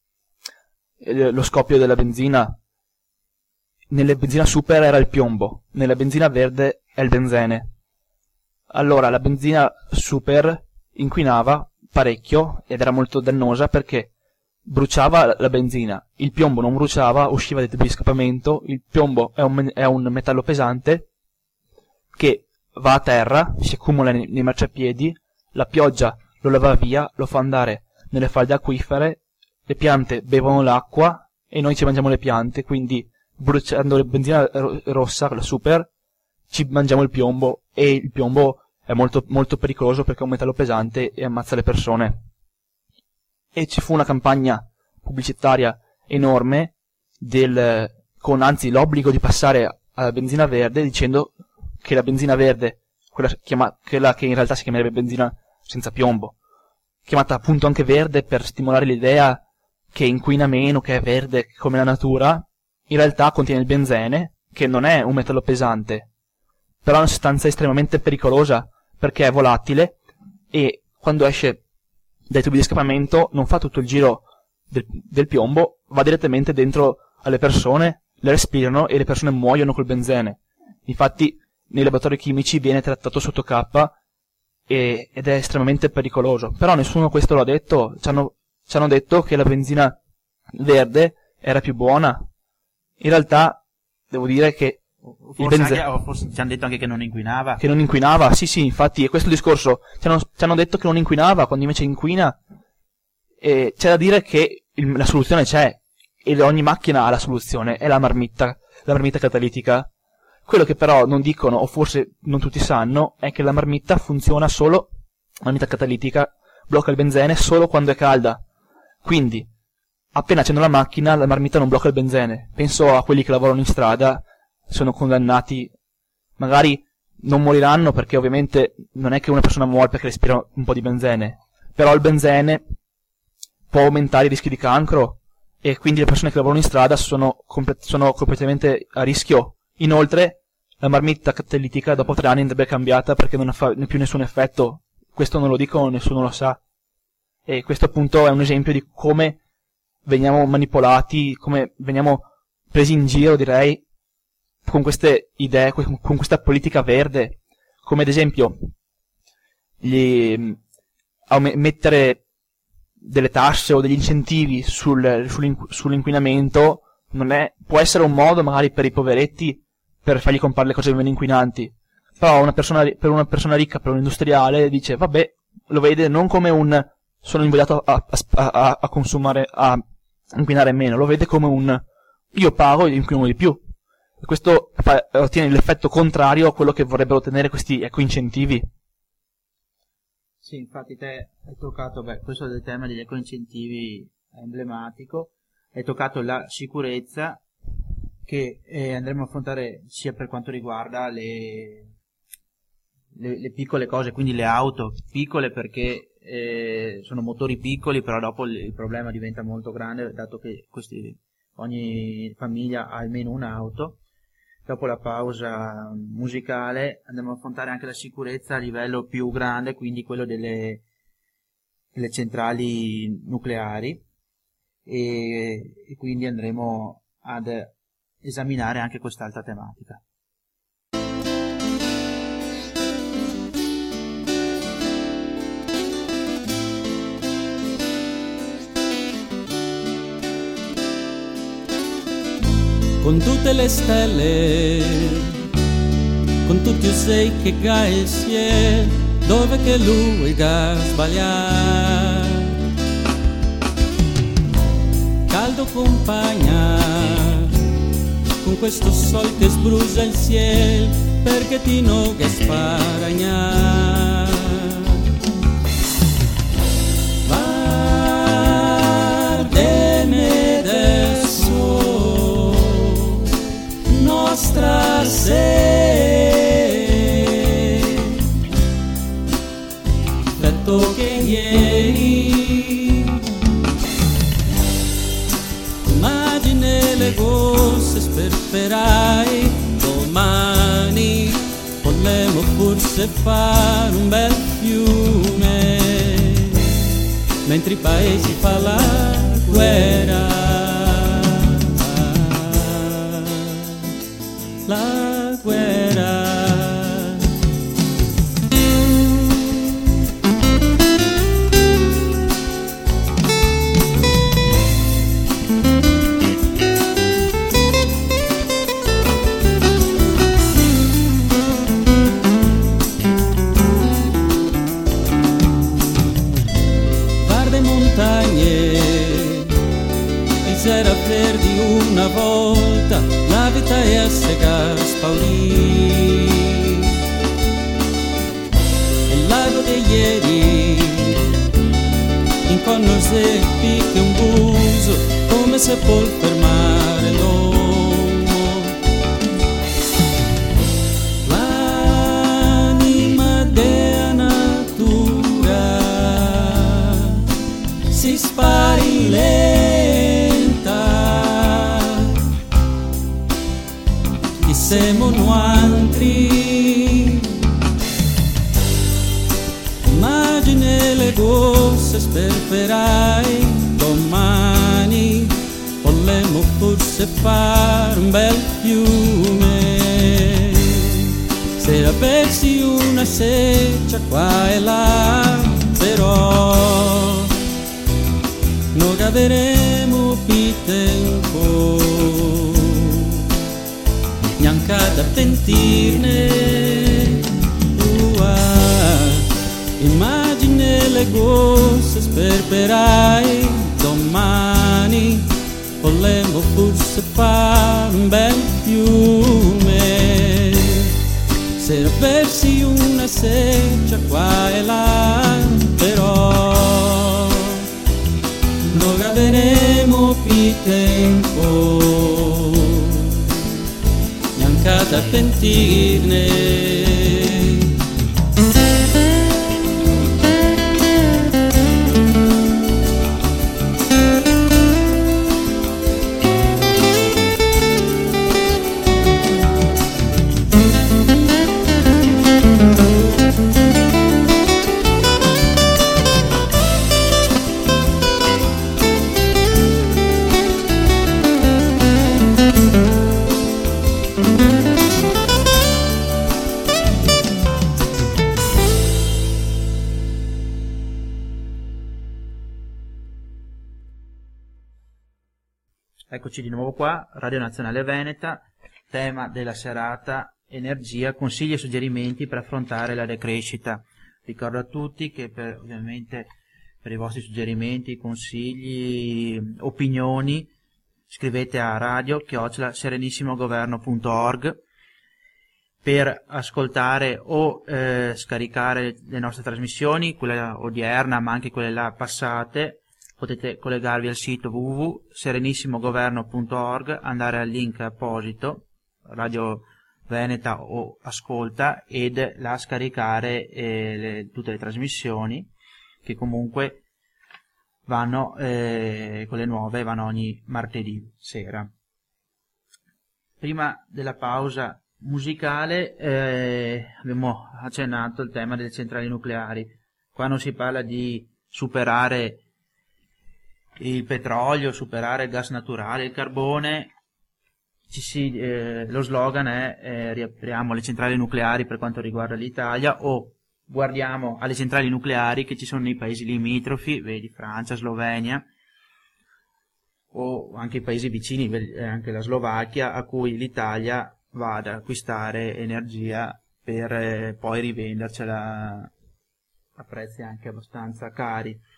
lo scoppio della benzina. Nella benzina super era il piombo, nella benzina verde è il benzene. Allora la benzina super inquinava parecchio ed era molto dannosa perché bruciava la benzina, il piombo non bruciava, usciva dei tubi di scappamento. Il piombo è un metallo pesante che va a terra, si accumula nei marciapiedi, la pioggia lo lava via, lo fa andare nelle falde acquifere, le piante bevono l'acqua e noi ci mangiamo le piante, quindi bruciando la benzina rossa, la super, ci mangiamo il piombo, e il piombo è molto, molto pericoloso perché è un metallo pesante e ammazza le persone. E ci fu una campagna pubblicitaria enorme con anzi l'obbligo di passare alla benzina verde, dicendo che la benzina verde, quella che in realtà si chiamerebbe benzina senza piombo, chiamata appunto anche verde per stimolare l'idea che inquina meno, che è verde come la natura, in realtà contiene il benzene, che non è un metallo pesante, però è una sostanza estremamente pericolosa perché è volatile e quando esce dai tubi di scappamento non fa tutto il giro del piombo, va direttamente dentro alle persone, le respirano e le persone muoiono col benzene. Infatti nei laboratori chimici viene trattato sotto K ed è estremamente pericoloso. Però nessuno questo l'ha detto, ci hanno detto che la benzina verde era più buona. In realtà devo dire che forse ci hanno detto anche che non inquinava. Che non inquinava, sì, infatti è questo il discorso. Ci hanno detto che non inquinava, quando invece inquina. E c'è da dire che la soluzione c'è, e ogni macchina ha la soluzione, è la marmitta catalitica. Quello che però non dicono, o forse non tutti sanno, è che la marmitta funziona solo, la marmitta catalitica blocca il benzene solo quando è calda. Quindi, appena accendo la macchina, la marmitta non blocca il benzene. Penso a quelli che lavorano in strada, sono condannati, magari non moriranno perché ovviamente non è che una persona muore perché respira un po' di benzene, però il benzene può aumentare i rischi di cancro e quindi le persone che lavorano in strada sono completamente a rischio. Inoltre, la marmitta catalitica dopo 3 anni andrebbe cambiata perché non fa più nessun effetto. Questo non lo dico, nessuno lo sa. E questo appunto è un esempio di come veniamo manipolati, come veniamo presi in giro, direi, con queste idee, con questa politica verde, come ad esempio mettere delle tasse o degli incentivi sull'inquinamento può essere un modo magari per i poveretti per fargli comprare le cose meno inquinanti, però per una persona ricca, per un industriale, dice vabbè, lo vede non come sono invogliato a consumare, a inquinare meno, lo vede come io pago e inquino di più. E questo ottiene l'effetto contrario a quello che vorrebbero ottenere questi ecoincentivi. Sì, infatti te hai toccato, questo del tema degli ecoincentivi è emblematico, hai toccato la sicurezza che andremo a affrontare sia per quanto riguarda le piccole cose, quindi le auto piccole perché sono motori piccoli, però dopo il problema diventa molto grande dato che ogni famiglia ha almeno un'auto. Dopo la pausa musicale andremo a affrontare anche la sicurezza a livello più grande, quindi quello delle centrali nucleari e quindi andremo ad esaminare anche quest'altra tematica. Con tutte le stelle, con tutti i sei che gai si è, dove che lui ga sbagliare. Caldo compagna, con questo sol che sbrusa il cielo, perché ti non che sparagnar. Guardami adesso, nostra sé, detto che ieri immagine le gosse sperperai, domani volevo forse fare un bel fiume mentre i paesi fa la guerra. La guerra. Guarda montagne, misera verdi una volta, la vita è a sega spaurì. Il lago di ieri, in conno se picchi un buso, come se può fermare l'uomo. L'anima della natura si spari lenta, siamo nuantri. Immagine le gosse sperperai, domani volemmo forse fare un bel fiume. Se avessi una seccia qua e là, però non avremo più tempo neanche da pentirne. Immagine le gosse sperperai, domani volemmo forse fare un bel fiume. Se avessi una seccia qua e là, però arrepentirme. Eccoci di nuovo qua, Radio Nazionale Veneta, tema della serata, energia, consigli e suggerimenti per affrontare la decrescita. Ricordo a tutti che ovviamente per i vostri suggerimenti, consigli, opinioni, scrivete a radio@serenissimogoverno.org per ascoltare o scaricare le nostre trasmissioni, quella odierna ma anche quelle là passate. Potete collegarvi al sito www.serenissimogoverno.org, andare al link apposito, Radio Veneta o Ascolta, ed là scaricare tutte le trasmissioni che comunque vanno, quelle nuove vanno ogni martedì sera. Prima della pausa musicale abbiamo accennato il tema delle centrali nucleari. Qua non si parla di superare il petrolio, superare il gas naturale, il carbone. Lo slogan è riapriamo le centrali nucleari per quanto riguarda l'Italia, o guardiamo alle centrali nucleari che ci sono nei paesi limitrofi, vedi Francia, Slovenia, o anche i paesi vicini, anche la Slovacchia, a cui l'Italia va ad acquistare energia per poi rivendercela a prezzi anche abbastanza cari.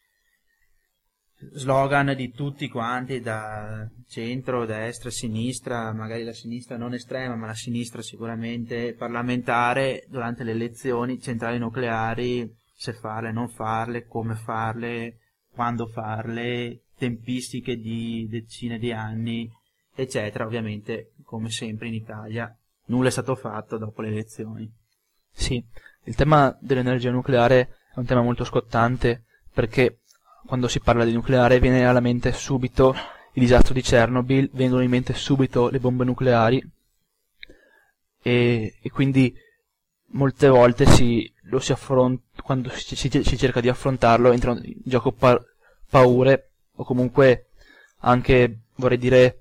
Slogan di tutti quanti, da centro, destra, sinistra, magari la sinistra non estrema, ma la sinistra sicuramente parlamentare, durante le elezioni: centrali nucleari, se farle, non farle, come farle, quando farle, tempistiche di decine di anni, eccetera. Ovviamente, come sempre in Italia, nulla è stato fatto dopo le elezioni. Sì, il tema dell'energia nucleare è un tema molto scottante, perché quando si parla di nucleare viene alla mente subito il disastro di Chernobyl, vengono in mente subito le bombe nucleari, e quindi molte volte quando si cerca di affrontarlo entrano in gioco paure, o comunque anche, vorrei dire,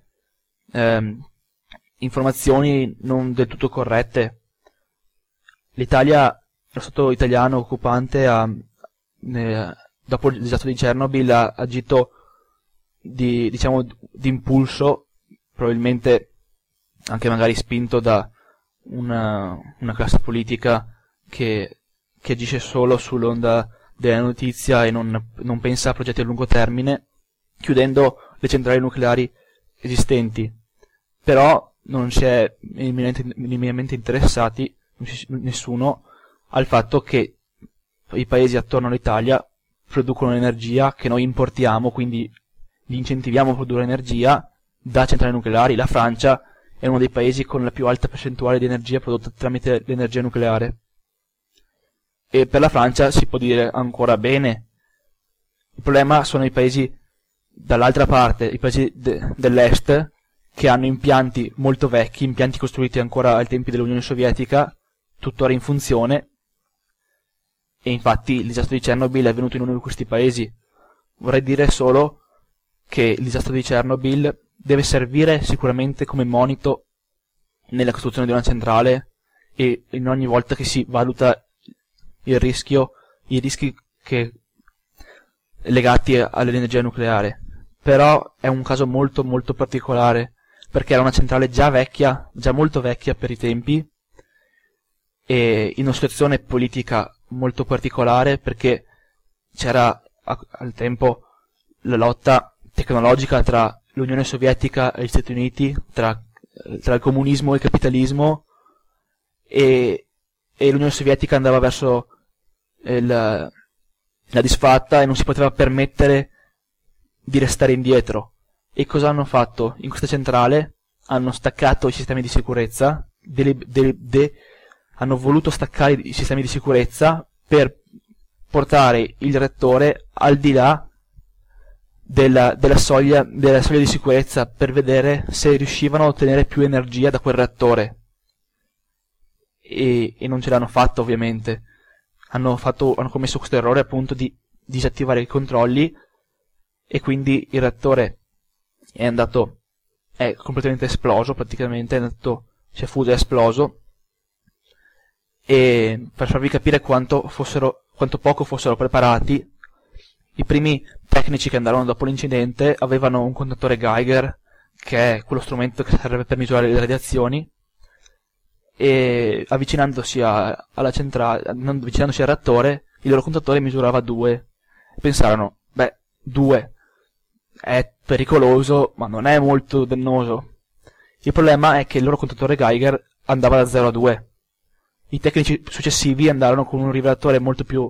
informazioni non del tutto corrette. L'Italia, lo Stato italiano occupante, dopo il disastro di Chernobyl ha agito di impulso, probabilmente anche magari spinto da una classe politica che agisce solo sull'onda della notizia e non pensa a progetti a lungo termine, chiudendo le centrali nucleari esistenti. Però non si è minimamente interessati, nessuno, al fatto che i paesi attorno all'Italia producono energia che noi importiamo, quindi li incentiviamo a produrre energia da centrali nucleari. La Francia è uno dei paesi con la più alta percentuale di energia prodotta tramite l'energia nucleare, e per la Francia si può dire ancora bene. Il problema sono i paesi dall'altra parte, i paesi dell'est, che hanno impianti molto vecchi, impianti costruiti ancora ai tempi dell'Unione Sovietica, tuttora in funzione. E infatti il disastro di Chernobyl è avvenuto in uno di questi paesi. Vorrei dire solo che il disastro di Chernobyl deve servire sicuramente come monito nella costruzione di una centrale, e in ogni volta che si valuta i rischi legati all'energia nucleare. Però è un caso molto molto particolare, perché era una centrale già molto vecchia per i tempi, e in una situazione politica molto particolare, perché c'era al tempo la lotta tecnologica tra l'Unione Sovietica e gli Stati Uniti, tra il comunismo e il capitalismo, e l'Unione Sovietica andava verso la disfatta e non si poteva permettere di restare indietro. E cosa hanno fatto? In questa centrale hanno staccato i sistemi di sicurezza, hanno voluto staccare i sistemi di sicurezza per portare il reattore al di là della soglia di sicurezza, per vedere se riuscivano a ottenere più energia da quel reattore. E non ce l'hanno fatto, ovviamente. Hanno commesso questo errore, appunto, di disattivare i controlli, e quindi il reattore è completamente esploso, praticamente, si è fuso e è esploso. E per farvi capire quanto poco fossero preparati, i primi tecnici che andarono dopo l'incidente avevano un contatore Geiger, che è quello strumento che serve per misurare le radiazioni, e avvicinandosi alla centrale, non avvicinandosi al reattore, il loro contatore misurava 2. Pensarono, 2 è pericoloso, ma non è molto dannoso. Il problema è che il loro contatore Geiger andava da 0 a 2. I tecnici successivi andarono con un rivelatore molto più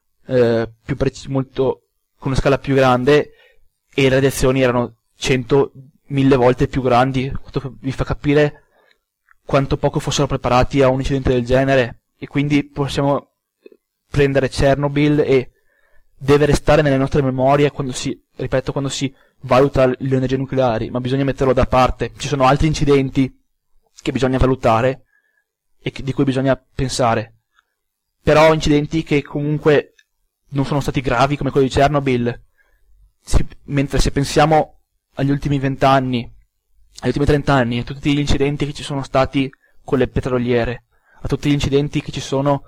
con una scala più grande, e le radiazioni erano 100.000 volte più grandi. Questo vi fa capire quanto poco fossero preparati a un incidente del genere, e quindi possiamo prendere Chernobyl, e deve restare nelle nostre memorie quando si valuta le energie nucleari, ma bisogna metterlo da parte. Ci sono altri incidenti che bisogna valutare e di cui bisogna pensare, però incidenti che comunque non sono stati gravi come quello di Chernobyl. Mentre se pensiamo agli ultimi 20 anni, agli ultimi 30 anni, a tutti gli incidenti che ci sono stati con le petroliere, a tutti gli incidenti che ci sono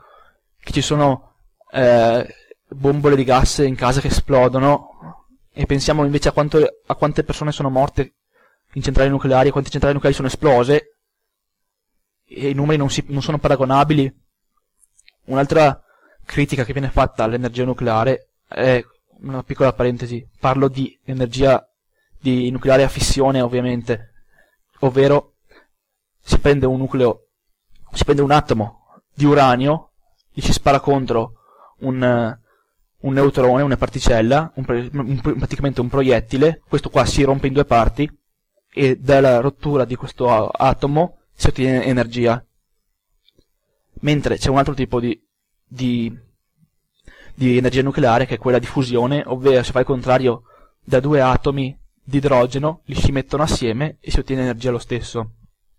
bombole di gas in casa che esplodono, e pensiamo invece a quante persone sono morte in centrali nucleari, e quante centrali nucleari sono esplose, e i numeri non sono paragonabili. Un'altra critica che viene fatta all'energia nucleare è una piccola parentesi, parlo di energia di nucleare a fissione, ovviamente, ovvero si prende un atomo di uranio, gli si spara contro un neutrone, una particella, praticamente un proiettile. Questo qua si rompe in 2 parti, e dalla rottura di questo atomo si ottiene energia. Mentre c'è un altro tipo di energia nucleare, che è quella di fusione, ovvero si fa il contrario: da 2 atomi di idrogeno li si mettono assieme e si ottiene energia lo stesso.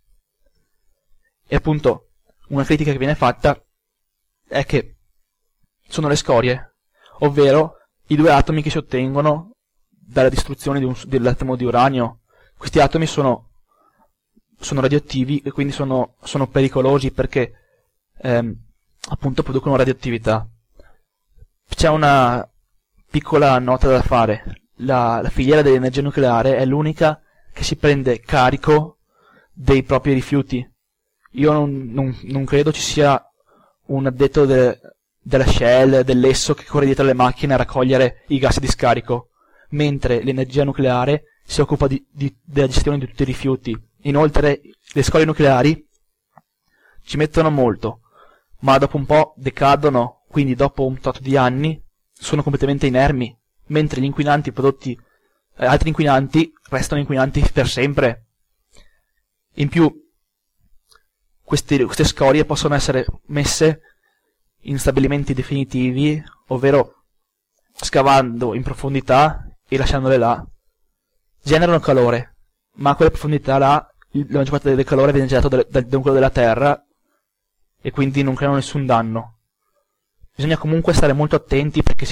E appunto una critica che viene fatta è che sono le scorie, ovvero i 2 atomi che si ottengono dalla distruzione dell'atomo di uranio. Questi atomi sono radioattivi, e quindi sono pericolosi, perché appunto producono radioattività. C'è una piccola nota da fare: la filiera dell'energia nucleare è l'unica che si prende carico dei propri rifiuti. Io non credo ci sia un addetto della Shell, dell'Esso, che corre dietro le macchine a raccogliere i gas di scarico, mentre l'energia nucleare si occupa della gestione di tutti i rifiuti. Inoltre le scorie nucleari ci mettono molto, ma dopo un po' decadono, quindi dopo un tot di anni sono completamente inermi, mentre gli inquinanti prodotti, altri inquinanti, restano inquinanti per sempre. In più, queste scorie possono essere messe in stabilimenti definitivi, ovvero scavando in profondità e lasciandole là. Generano calore, ma a quella profondità là la maggior parte del calore viene generato dal nucleo della Terra, e quindi non creano nessun danno. Bisogna comunque stare molto attenti, perché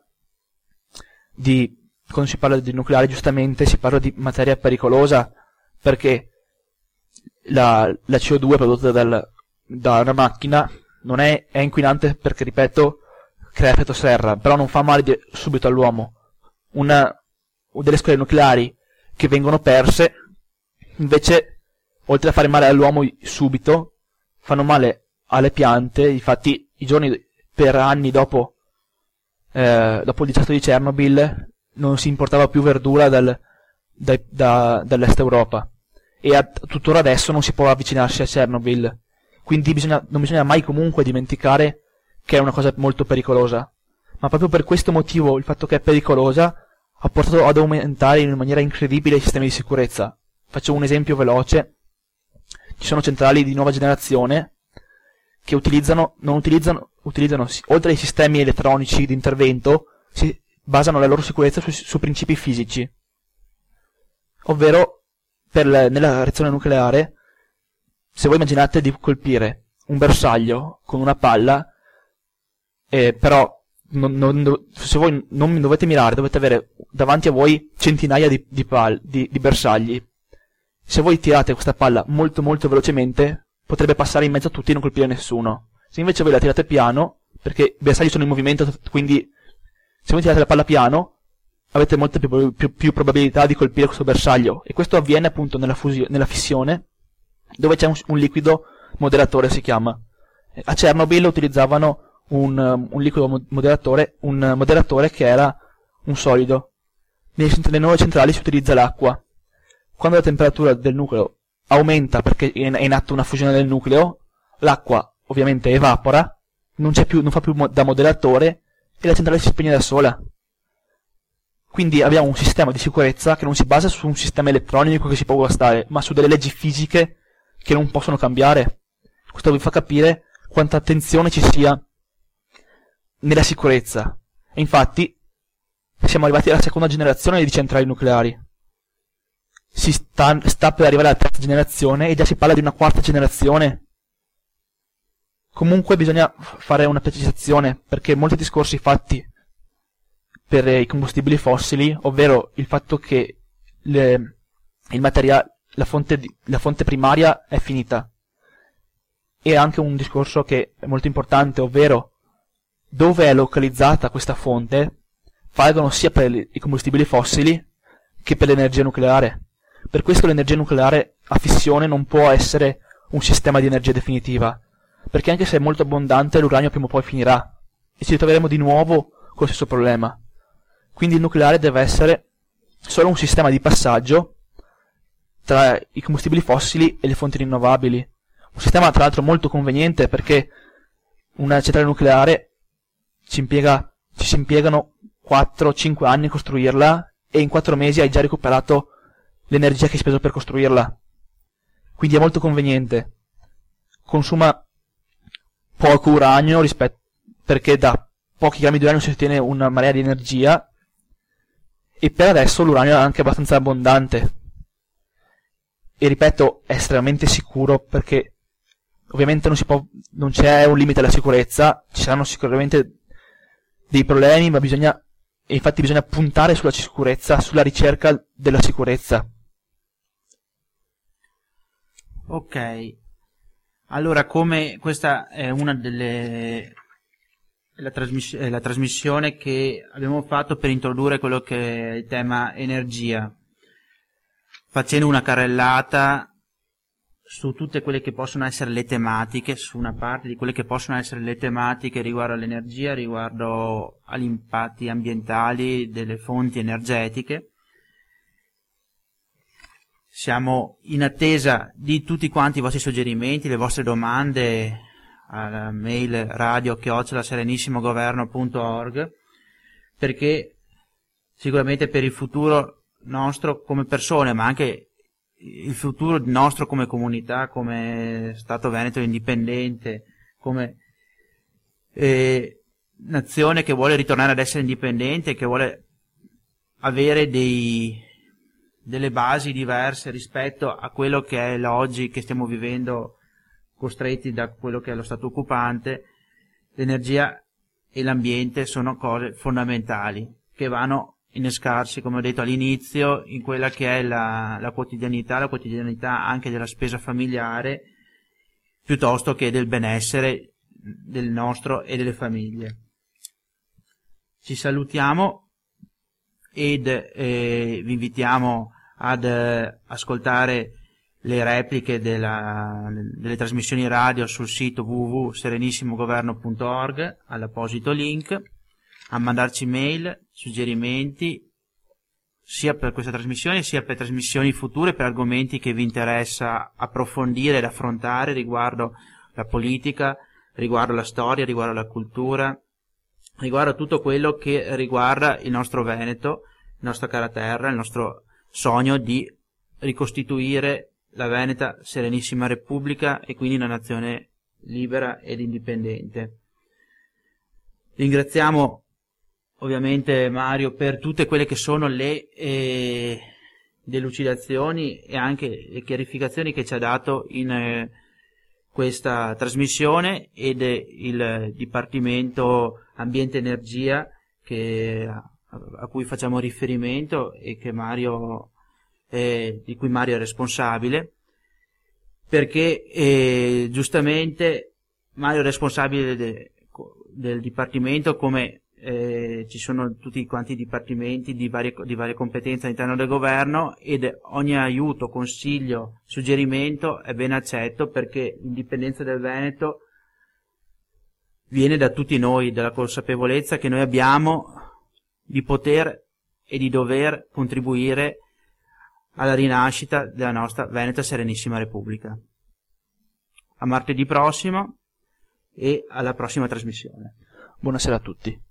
quando si parla di nucleare, giustamente si parla di materia pericolosa, perché la CO2 prodotta da una macchina non è inquinante, perché, ripeto, crea effetto serra, però non fa male subito all'uomo. Delle scorie nucleari che vengono perse, invece, oltre a fare male all'uomo subito, fanno male alle piante. Infatti, per anni dopo il disastro di Chernobyl, non si importava più verdura dall'est Europa, e tuttora adesso non si può avvicinarsi a Chernobyl. Quindi non bisogna mai comunque dimenticare che è una cosa molto pericolosa, ma proprio per questo motivo, il fatto che è pericolosa, ha portato ad aumentare in maniera incredibile i sistemi di sicurezza. Faccio un esempio veloce: ci sono centrali di nuova generazione che utilizzano, oltre ai sistemi elettronici di intervento, si basano la loro sicurezza su principi fisici. Ovvero, nella reazione nucleare, se voi immaginate di colpire un bersaglio con una palla, però se voi non mi dovete mirare, dovete avere davanti a voi centinaia di bersagli. Se voi tirate questa palla molto molto velocemente, potrebbe passare in mezzo a tutti e non colpire nessuno. Se invece voi la tirate piano, perché i bersagli sono in movimento, quindi se voi tirate la palla piano, avete molte più probabilità di colpire questo bersaglio. E questo avviene appunto nella fissione, dove c'è un liquido moderatore, si chiama. A Chernobyl utilizzavano un liquido moderatore, un moderatore che era un solido. Nelle nuove centrali si utilizza l'acqua. Quando la temperatura del nucleo aumenta perché è in atto una fusione del nucleo, l'acqua ovviamente evapora, non fa più da moderatore e la centrale si spegne da sola. Quindi abbiamo un sistema di sicurezza che non si basa su un sistema elettronico che si può guastare, ma su delle leggi fisiche che non possono cambiare. Questo vi fa capire quanta attenzione ci sia nella sicurezza. E infatti siamo arrivati alla seconda generazione di centrali nucleari. Si sta per arrivare alla terza generazione e già si parla di una quarta generazione. Comunque bisogna fare una precisazione, perché molti discorsi fatti per i combustibili fossili, ovvero il fatto che il materiale, la fonte primaria è finita, e anche un discorso che è molto importante, ovvero dove è localizzata questa fonte, valgono sia per i combustibili fossili che per l'energia nucleare. Per questo l'energia nucleare a fissione non può essere un sistema di energia definitiva, perché anche se è molto abbondante l'uranio prima o poi finirà e ci ritroveremo di nuovo con lo stesso problema. Quindi il nucleare deve essere solo un sistema di passaggio tra i combustibili fossili e le fonti rinnovabili. Un sistema tra l'altro molto conveniente, perché una centrale nucleare ci si impiegano 4-5 anni a costruirla e in 4 mesi hai già recuperato l'energia che hai speso per costruirla. Quindi è molto conveniente. Consuma poco uranio perché da pochi grammi di uranio si ottiene una marea di energia, e per adesso l'uranio è anche abbastanza abbondante. E ripeto, è estremamente sicuro, perché ovviamente non c'è un limite alla sicurezza, ci saranno sicuramente dei problemi, ma infatti bisogna puntare sulla sicurezza, sulla ricerca della sicurezza. Ok, allora, come questa è una delle la trasmissione che abbiamo fatto per introdurre quello che è il tema energia, facendo una carrellata su tutte quelle che possono essere le tematiche, su una parte di quelle che possono essere le tematiche riguardo all'energia, riguardo agli impatti ambientali delle fonti energetiche. Siamo in attesa di tutti quanti i vostri suggerimenti, le vostre domande alla mail radio@serenissimogoverno.org, perché sicuramente per il futuro nostro come persone, ma anche il futuro nostro come comunità, come Stato Veneto indipendente, come nazione che vuole ritornare ad essere indipendente, che vuole avere delle basi diverse rispetto a quello che è l'oggi che stiamo vivendo, costretti da quello che è lo Stato occupante. L'energia e l'ambiente sono cose fondamentali che vanno innescarsi, come ho detto all'inizio, in quella che è la quotidianità anche della spesa familiare, piuttosto che del benessere del nostro e delle famiglie. Ci salutiamo ed vi invitiamo ad ascoltare le repliche delle trasmissioni radio sul sito www.serenissimogoverno.org, all'apposito link, a mandarci mail, suggerimenti, sia per questa trasmissione sia per trasmissioni future, per argomenti che vi interessa approfondire ed affrontare riguardo la politica, riguardo la storia, riguardo la cultura, riguardo tutto quello che riguarda il nostro Veneto, la nostra cara terra, il nostro sogno di ricostituire la Veneta Serenissima Repubblica e quindi una nazione libera ed indipendente. Ringraziamo ovviamente Mario per tutte quelle che sono le delucidazioni e anche le chiarificazioni che ci ha dato in questa trasmissione, ed il Dipartimento Ambiente e Energia a cui facciamo riferimento e che di cui Mario è responsabile, perché giustamente Mario è responsabile del Dipartimento, come ci sono tutti quanti i dipartimenti di varie competenze all'interno del governo, ed ogni aiuto, consiglio, suggerimento è ben accetto, perché l'indipendenza del Veneto viene da tutti noi, dalla consapevolezza che noi abbiamo di poter e di dover contribuire alla rinascita della nostra Veneta Serenissima Repubblica. A martedì prossimo e alla prossima trasmissione. Buonasera a tutti.